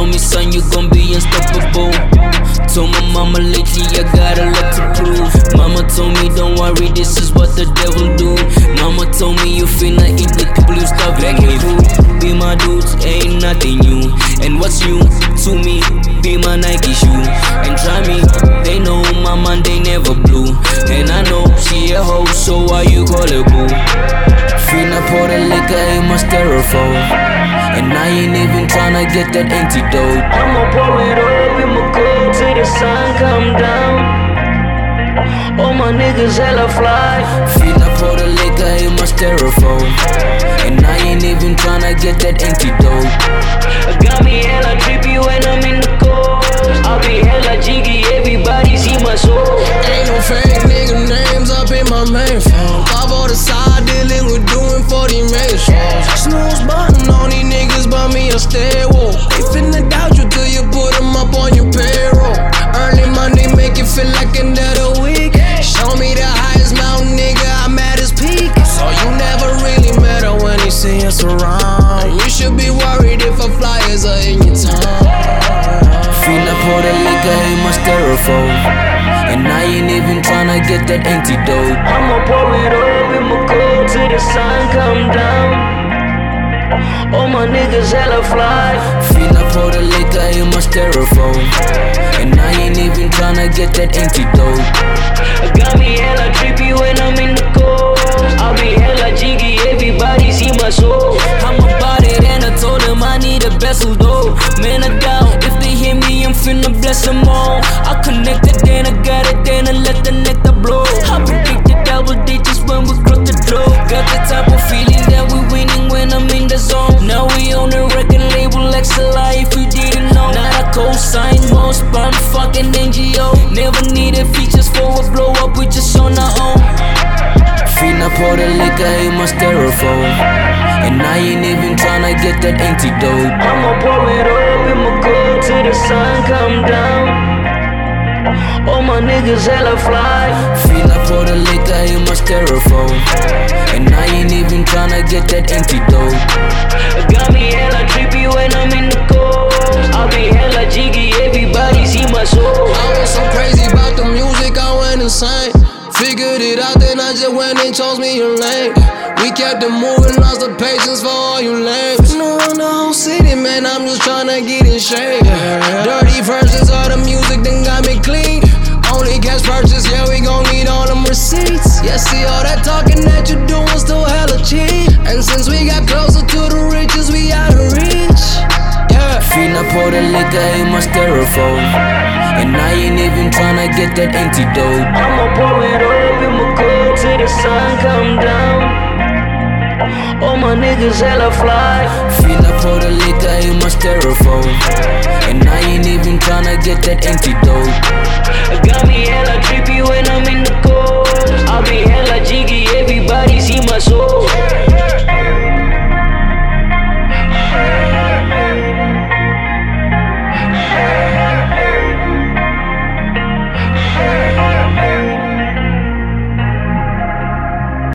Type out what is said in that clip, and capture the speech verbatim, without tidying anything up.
told me, son, you gon' be unstoppable. Told my mama lately I got a lot to prove. Mama told me, don't worry, this is what the devil do. Mama told me, you finna eat with people you starving with. Be my dudes, ain't nothing new. And what's new to me? Be my Nike shoe. And try me, they know my mind, they never blue. And I know she a hoe, so why you call her boo? Finna pour the liquor in my styrofoam, and I ain't even tryna get that antidote. I'ma pour it up in my cup till the sun come down. All my niggas hella fly. Finna pour the liquor in my styrofoam, and I ain't even tryna get that antidote. Got me hella trippy when I'm in the cold. I'll be hella jiggy, everybody see my soul. Ain't no fake nigga names up in my main phone. Five on the side dealing with doing forty main shows. Snooze button on these niggas, but me a stay woke. They finna doubt you till you put them up on your payroll. Early Monday make it feel like end of the week. Show me the highest mountain, nigga, I'm at his peak. So you never really met her when you see us around. You should be worried if a flyers are in your town. Finna pour the liquor in my styrofoam, and I ain't even tryna get that antidote. I'ma pour it up in my cup till the sun come down. All my niggas hella fly. Finna pour the liquor in my styrofoam, and I ain't even tryna get that antidote. Got me hella trippy when I'm in the cold. I'll be hella jiggy, everybody see my soul. I'm about it and I told them I need a vessel though. Man, I doubt if they hear me, I'm finna bless them all. I connected, then I got it, then I let the nectar blow. I predicted double digits when we cross the door. Got the type of feeling that we winning when I'm in the zone. Now we on the record label X L I if you didn't know. Not a cosign, most spam fucking N G O. Never needed features for a blow up, we just on our own. Finna pour the liquor in my styrofoam, and I ain't even tryna get that antidote. I'ma pour it up in my cup till the sun come down. All my niggas hella fly. Finna pour the liquor in my styrofoam, and I ain't even tryna get that antidote. Got me hella trippy when I'm in the cold. I'll be hella jiggy, everybody see my soul. I was so crazy about the music, I went insane. Figured it out, then I just went and chose me a lane. We kept it moving, lost the patience for all you lames. No one the whole city, man, I'm just tryna get in shape. Dirty verses of the music, then got me clean. Only cash purchase, yeah, we gon' need all them receipts. Yeah, see all that talking that you doing still hella cheap. And since we got closer to the riches, we out of reach. Yeah. Finna pour the liquor in my styrofoam, and I ain't even tryna get that antidote. I'ma pour it up in my cup till the sun come down. All my niggas hella fly. Finna pour the liquor in my styrofoam, and I ain't even tryna get that antidote. Got me hella trippy when I'm in the cold. I'll be hella jiggy, everybody see my soul.